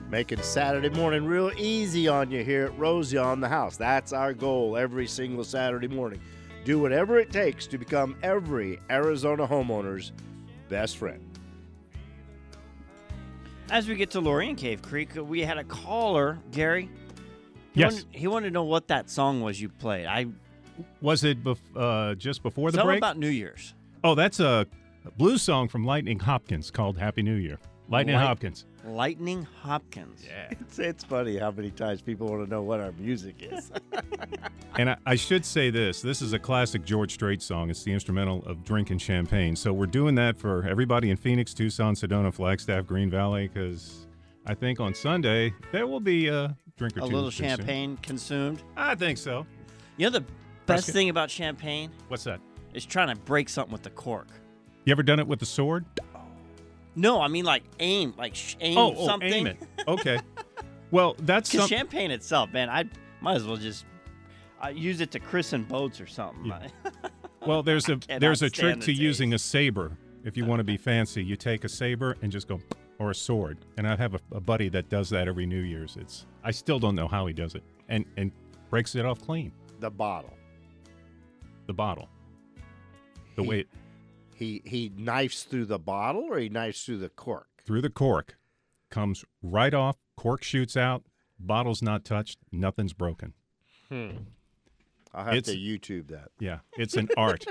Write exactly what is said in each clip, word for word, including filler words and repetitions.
Making Saturday morning real easy on you here at Rosie on the House. That's our goal every single Saturday morning. Do whatever it takes to become every Arizona homeowner's best friend. As we get to Lori and Cave Creek, we had a caller, Gary. He Yes. Wanted, he wanted to know what that song was you played. I Was it bef- uh, just before the Tell break? about New Year's. Oh, that's a blues song from Lightning Hopkins called Happy New Year. Lightning Light- Hopkins. Lightning Hopkins. Yeah. It's, it's funny how many times people want to know what our music is. And I, I should say this. This is a classic George Strait song. It's the instrumental of Drinking Champagne. So we're doing that for everybody in Phoenix, Tucson, Sedona, Flagstaff, Green Valley, because I think on Sunday there will be a drink or A two. little consumed. champagne consumed. I think so. You know the Let's best get- thing about champagne What's that? is trying to break something with the cork. You ever done it with a sword? No, I mean like aim, like sh- aim oh, oh, something. aim it. Okay. Well, that's Because some- champagne itself, man, I might as well just uh, use it to christen boats or something. Yeah. Well, there's a cannot there's a stand trick the to taste. using a saber. If you want to be fancy, you take a saber and just go, or a sword. And I have a, a buddy that does that every New Year's. It's I still don't know how he does it, and and breaks it off clean. The bottle. The bottle. The He- way it, He he knifes through the bottle or he knifes through the cork? through the cork comes right off. Cork shoots out. Bottle's not touched. Nothing's broken. Hmm. I'll have It's- to YouTube that. Yeah, it's an art.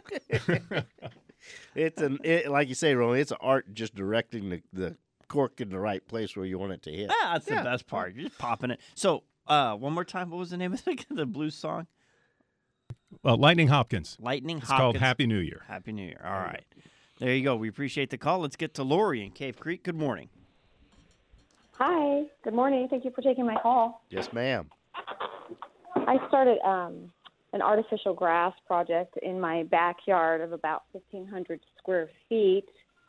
It's an it, like you say, Rolly. It's an art just directing the, the cork in the right place where you want it to hit. Ah, that's Yeah. the best part. You're just popping it. So, uh, one more time, what was the name of the, the blues song? Well, Lightning Hopkins. Lightning It's Hopkins. called Happy New Year. Happy New Year. All right. There you go. We appreciate the call. Let's get to Lori in Cave Creek. Good morning. Hi. Good morning. Thank you for taking my call. Yes, ma'am. I started um, an artificial grass project in my backyard of about fifteen hundred square feet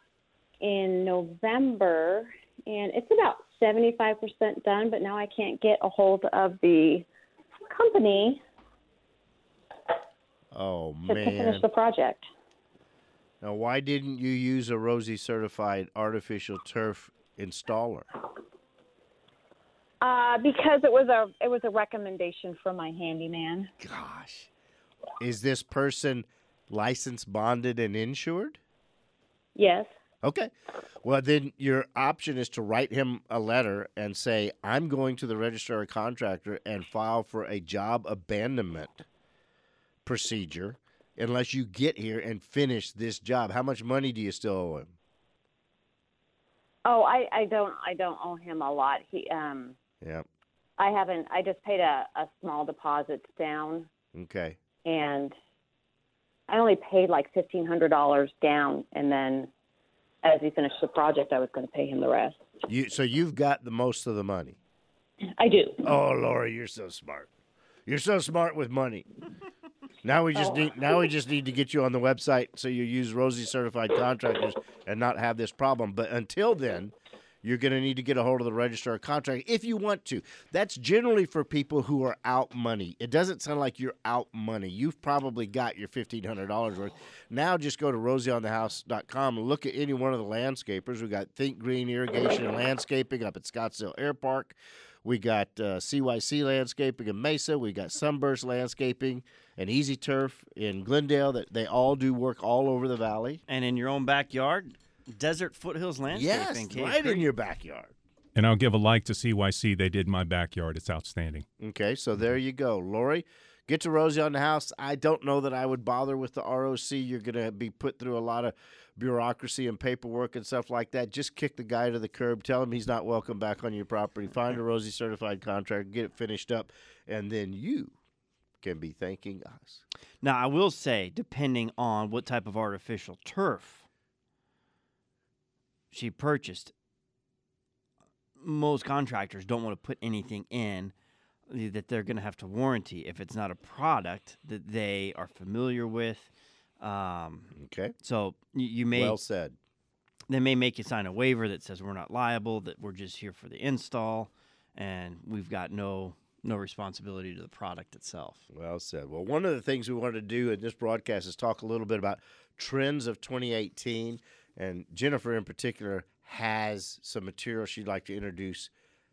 in November, and it's about seventy-five percent done, but now I can't get a hold of the company Oh to, to man. finish the project. Now, why didn't you use a Rosie certified artificial turf installer? Uh, because it was a it was a recommendation from my handyman. Gosh, is this person licensed, bonded, and insured? Yes. Okay. Well, then your option is to write him a letter and say, I'm going to the registrar of contractor and file for a job abandonment procedure unless you get here and finish this job. How much money do you still owe him? Oh, I, I don't I don't owe him a lot. He um Yeah. I haven't I just paid a, a small deposit down, Okay. and I only paid like fifteen hundred dollars down, and then as he finished the project I was going to pay him the rest. You so you've got the most of the money. I do. Oh, Lori, you're so smart. You're so smart with money. Now we just Oh. need now we just need to get you on the website so you use Rosie certified contractors and not have this problem. But until then, you're going to need to get a hold of the registrar of contract if you want to. That's generally for people who are out money. It doesn't sound like you're out money. You've probably got your fifteen hundred dollars worth. Now just go to rosie on the house dot com and look at any one of the landscapers. We got Think Green Irrigation and Landscaping up at Scottsdale Air Park. We got uh, C Y C Landscaping in Mesa. We got Sunburst Landscaping and Easy Turf in Glendale. That they all do work all over the valley. And in your own backyard, Desert Foothills Landscaping. Yes, Cave right Creek. in your backyard. And I'll give a like to C Y C. They did my backyard. It's outstanding. Okay, so there you go. Lori, get to Rosie on the House. I don't know that I would bother with the R O C. You're going to be put through a lot of bureaucracy and paperwork and stuff like that. Just kick the guy to the curb. Tell him he's not welcome back on your property. Find a Rosie certified contractor, get it finished up, and then you can be thanking us. Now, I will say, depending on what type of artificial turf she purchased, most contractors don't want to put anything in that they're going to have to warranty if it's not a product that they are familiar with. Um, Okay, so you, you may well said. they may make you sign a waiver that says we're not liable, that we're just here for the install, and we've got no no responsibility to the product itself. Well said. Well, one of the things we wanted to do in this broadcast is talk a little bit about trends of twenty eighteen, and Jennifer in particular has some material she'd like to introduce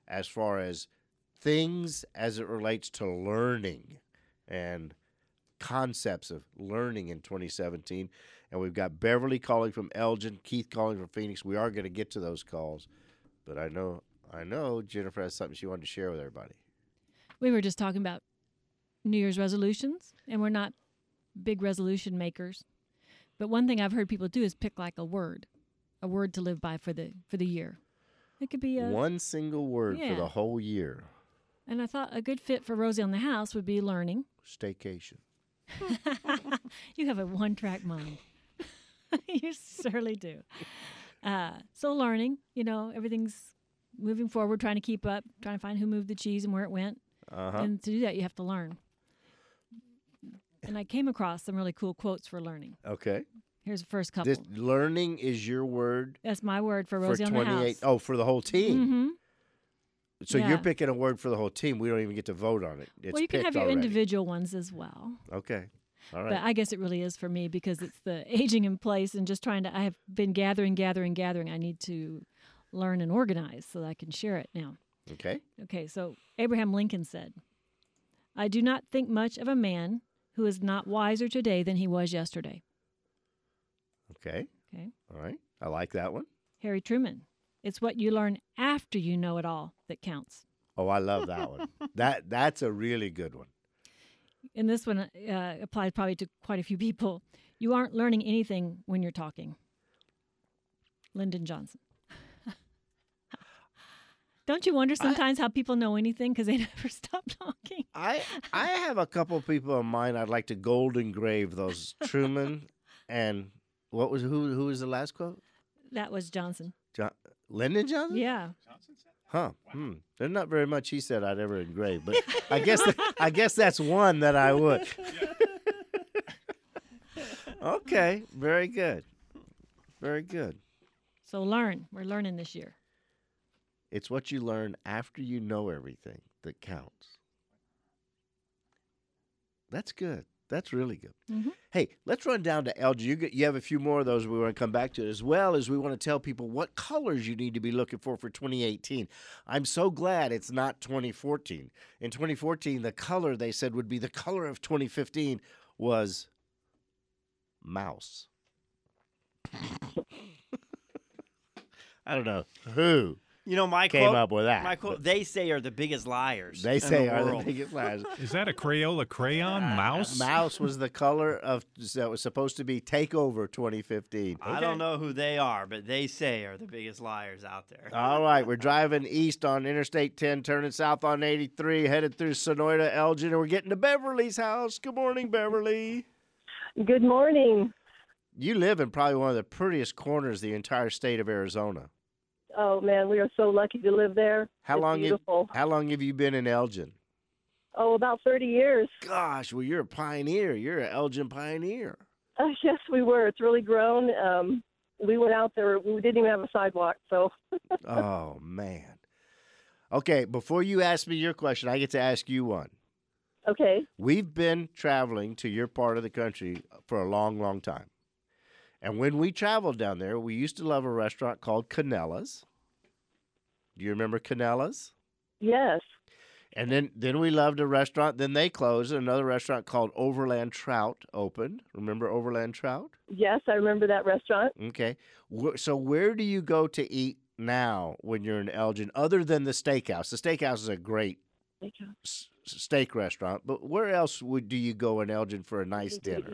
as far as things as it relates to learning and concepts of learning in twenty seventeen. And we've got Beverly calling from Elgin, Keith calling from Phoenix. We are going to get to those calls, but I know I know Jennifer has something she wanted to share with everybody. We were just talking about New Year's resolutions, and we're not big resolution makers. But one thing I've heard people do is pick like a word, a word to live by for the for the year. It could be a One single word yeah. for the whole year. And I thought a good fit for Rosie on the House would be learning. Staycation. You have a one-track mind. You certainly do. Uh, so learning, you know, everything's moving forward, trying to keep up, trying to find who moved the cheese and where it went. Uh-huh. And to do that, you have to learn. And I came across some really cool quotes for learning. Okay. Here's the first couple. This learning is your word That's my word for Rosie for on the House. twenty-eight. Oh, for the whole team. Mm-hmm. So Yeah. you're picking a word for the whole team. We don't even get to vote on it. It's Well, you can picked have your already. individual ones as well. Okay. All right. But I guess it really is for me because it's the aging in place and just trying to, I have been gathering, gathering, gathering. I need to learn and organize so that I can share it now. okay. Okay, so Abraham Lincoln said, I do not think much of a man who is not wiser today than he was yesterday. Okay. Okay. All right. I like that one. Harry Truman, it's what you learn after you know it all that counts. Oh, I love that one. That That's a really good one. And this one uh, applies probably to quite a few people. You aren't learning anything when you're talking. Lyndon Johnson. Don't you wonder sometimes I, how people know anything because they never stop talking? I I have a couple people in mind I'd like to golden grave those Truman and what was who who was the last quote? That was Johnson. John, Lyndon Johnson? Yeah. Huh. Hmm. There's not very much he said I'd ever engrave, but I guess th- I guess that's one that I would. Okay. Very good. Very good. So learn. We're learning this year. It's what you learn after you know everything that counts. That's good. That's really good. Mm-hmm. Hey, let's run down to Elgin. You, get, you have a few more of those we want to come back to, as well as we want to tell people what colors you need to be looking for for twenty eighteen. I'm so glad it's not twenty fourteen. In twenty fourteen, the color they said would be the color of twenty fifteen was mouse. I don't know who You know, my came quote, up with that. my quote, they say are the biggest liars. They in say the are world. the biggest liars. Is that a Crayola crayon mouse? Mouse was the color of that was supposed to be Takeover twenty fifteen. I don't know who they are, but they say are the biggest liars out there. All right, we're driving east on Interstate ten, turning south on eighty-three, headed through Sonoyta, Elgin, and we're getting to Beverly's house. Good morning, Beverly. Good morning. You live in probably one of the prettiest corners of the entire state of Arizona. Oh man, we are so lucky to live there. How It's long have, beautiful. how long have you been in Elgin? Oh, about thirty years. Gosh, well, you're a pioneer. You're an Elgin pioneer. Uh, yes, we were. It's really grown. Um, we went out there. We didn't even have a sidewalk. So Oh, man. Okay, before you ask me your question, I get to ask you one. okay. We've been traveling to your part of the country for a long, long time. And when we traveled down there, we used to love a restaurant called Canella's. Do you remember Canella's? Yes. And then, then we loved a restaurant. Then they closed. Another restaurant called Overland Trout opened. Remember Overland Trout? Yes, I remember that restaurant. Okay. Wh- So where do you go to eat now when you're in Elgin, other than the steakhouse? The steakhouse is a great s- steak restaurant, but where else would do you go in Elgin for a nice dinner?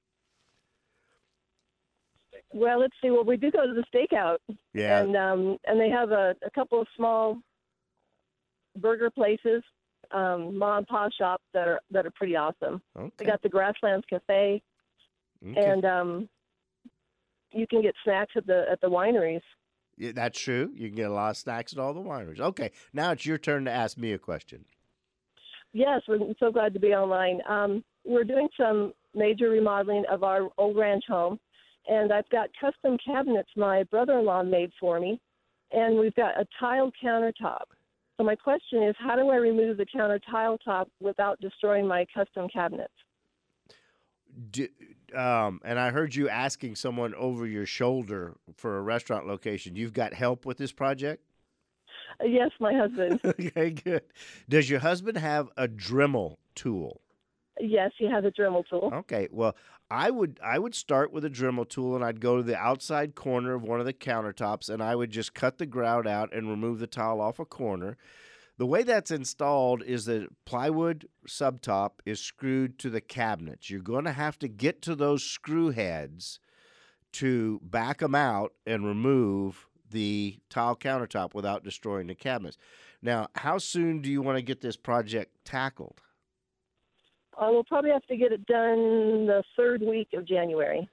Well, let's see. Well, we do go to the stakeout, Yeah. and um, and they have a, a couple of small burger places, um, mom and pop shops that are that are pretty awesome. Okay. They got the Grasslands Cafe, Okay. and um, you can get snacks at the at the wineries. Yeah, that's true. You can get a lot of snacks at all the wineries. Okay, now it's your turn to ask me a question. Yes, we're so glad to be online. Um, we're doing some major remodeling of our old ranch home, and I've got custom cabinets my brother-in-law made for me, and we've got a tiled countertop. So my question is, how do I remove the counter tile top without destroying my custom cabinets? Do, um, and I heard you asking someone over your shoulder for a restaurant location. You've got help with this project? Yes, my husband. Okay, good. Does your husband have a Dremel tool? Yes, he has a Dremel tool. Okay, well, I would I would start with a Dremel tool, and I'd go to the outside corner of one of the countertops, and I would just cut the grout out and remove the tile off a corner. The way that's installed is the plywood subtop is screwed to the cabinets. You're going to have to get to those screw heads to back them out and remove the tile countertop without destroying the cabinets. Now, how soon do you want to get this project tackled? Uh, we'll probably have to get it done the third week of January.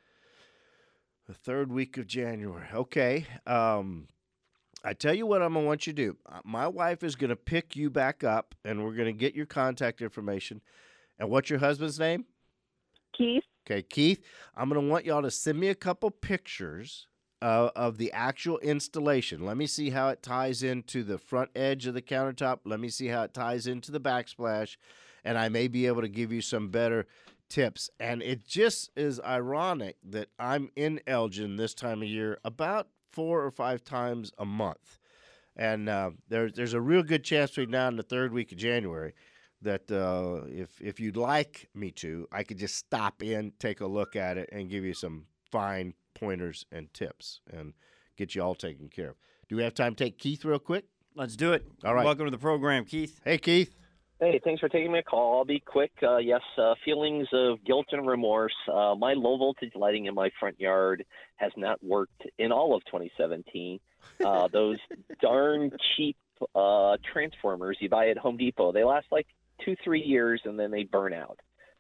The third week of January. Okay. Um, I tell you what I'm going to want you to do. Uh, My wife is going to pick you back up, and we're going to get your contact information. And what's your husband's name? Keith? Okay, Keith, I'm going to want y'all to send me a couple pictures uh, of the actual installation. Let me see how it ties into the front edge of the countertop. Let me see how it ties into the backsplash, and I may be able to give you some better tips. And it just is ironic that I'm in Elgin this time of year about four or five times a month. And uh, there, there's a real good chance between now and the third week of January that uh, if if you'd like me to, I could just stop in, take a look at it, and give you some fine pointers and tips and get you all taken care of. Do we have time to take Keith real quick? Let's do it. All right. Welcome to the program, Keith. Hey, Keith. Hey, thanks for taking my call. I'll be quick. Uh, yes, uh, feelings of guilt and remorse. Uh, my low voltage lighting in my front yard has not worked in all of twenty seventeen. Uh, those darn cheap uh, transformers you buy at Home Depot, they last like two, three years and then they burn out.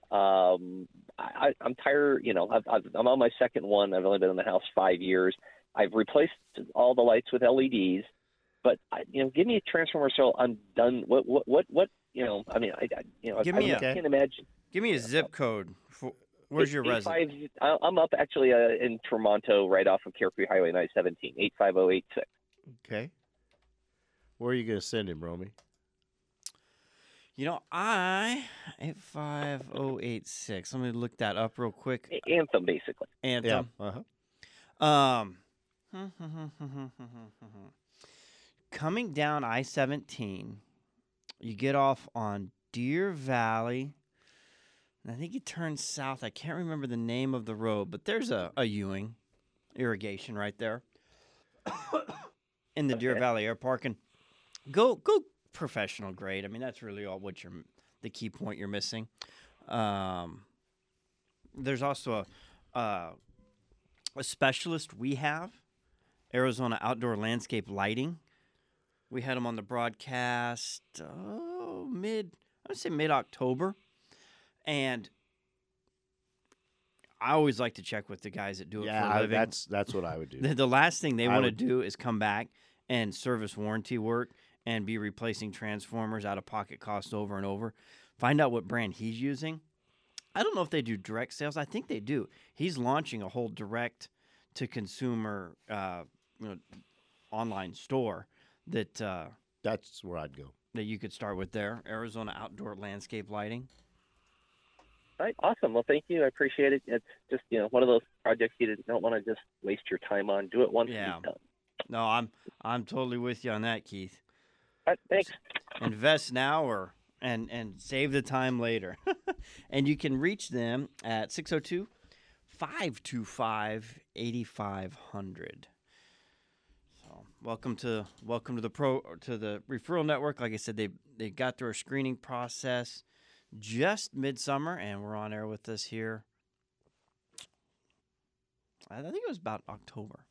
Um, I, I'm tired. You know, I've, I've, I'm on my second one. I've only been in the house five years. I've replaced all the lights with L E Ds, but I, you know, give me a transformer so I'm done. What, what, what, what? You know, I mean, I, I you know, Give I, me I a- can't imagine. Give me a zip code. For, where's your Eight- eight residence? five I- I'm up actually uh, in Toronto, right off of Carefree Highway nine seventeen, eight five zero eight six. Okay. Where are you going to send him, Romy? You know, I eight five zero eight six. Let me look that up real quick. Anthem, basically. Anthem. Uh-huh. Um, coming down I seventeen, you get off on Deer Valley. And I think you turn south. I can't remember the name of the road, but there's a, a Ewing irrigation right there in the Deer Okay. Valley Air Park. And go go professional grade. I mean, that's really all what you're the key point you're missing. Um, there's also a uh, a specialist we have, Arizona Outdoor Landscape Lighting. We had them on the broadcast, oh, mid, I would say mid-October. And I always like to check with the guys that do it Yeah, for a I- living. that's that's what I would do. The, the last thing they I want to would- do is come back and service warranty work and be replacing transformers out of pocket cost over and over. Find out what brand he's using. I don't know if they do direct sales. I think they do. He's launching a whole direct to consumer uh, you know, online store that uh, That's where I'd go. that you could start with there. Arizona Outdoor Landscape Lighting. All right, awesome. Well, thank you. I appreciate it. It's just, you know, one of those projects you don't want to just waste your time on. Do it once Yeah. and be done. No, I'm I'm totally with you on that, Keith. All right, thanks. Invest now or and and save the time later. And you can reach them at six oh two, five two five, eight five zero zero. So welcome to welcome to the pro to the referral network. Like I said, they they got through a screening process just midsummer, and we're on air with us here. I think it was about October.